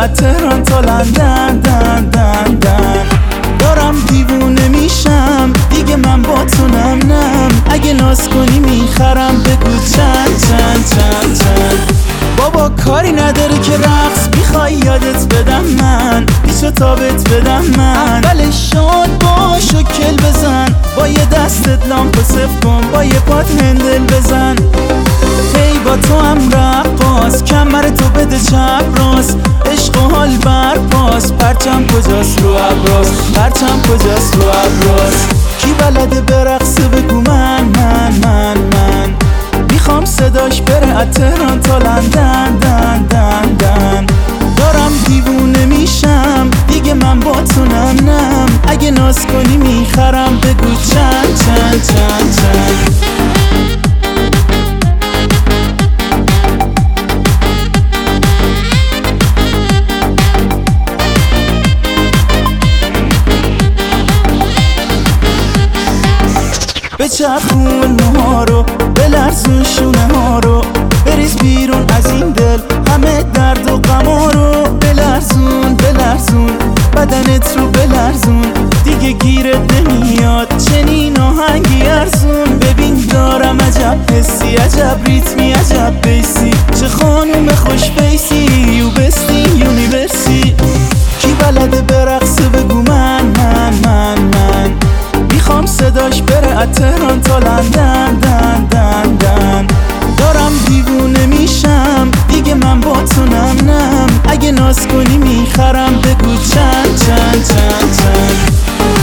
از تهران تا لندن دن دن دن. دارم دیوونه میشم دیگه من با تو نم نم. اگه ناز کنی میخرم بگو چند چند چند چند. بابا کاری نداره که رقص میخوای یادت بدم من، پیچو تابت بدم من. اولش شاد باش و کل بزن، با یه دستت لامپو صف کن، با یه پات هندل بزن. هی با تو هم رقاص، کمر تو بده چپ راست، عشق و حال برپاس. پرچم کجاست رو ابراز، پرچم کجاست رو ابراز. کی بلده برقصه بگو من من من من. میخوام صداش بره از تهران تا لندن دن دن دن. دارم دیوونه میشم دیگه من با تو نم نم. اگه ناز کنی میخرم بگو چند چند چند چند. بچرخون موها رو، بلرزون شونه ها رو، بریز بیرون از این دل همه درد و غما رو. بلرزون بلرزون بدنت رو بلرزون، دیگه گیرت نمیاد چنین آهنگی ارزون. ببین دارم عجب حسی، عجب ریتمی، عجب بیسی. چه خانوم خوش بیسی، یو بستی یونیورسی. کی بلده برقصه بگو من من من من. میخوام صداش بره از تهران تا لندن دن دن دن. دارم دیوونه میشم دیگه من با تو نم نم. اگه ناز کنی میخرم بگو چند چند چند چند.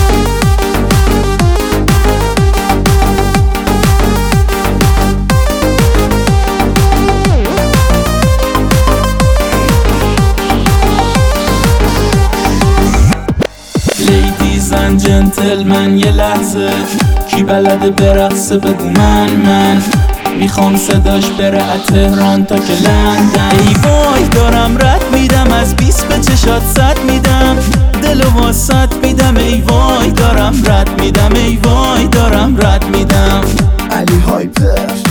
لیدیز اند جنتلمن یه لحظه، کی بلده برقصه بگو من من. میخوام صداش بره از تهران تا که لندن. ای وای دارم رد میدم از 20 به چشات صد میدم، دلو واسط میدم. ای وای دارم رد میدم، ای وای دارم رد میدم. علی هایپر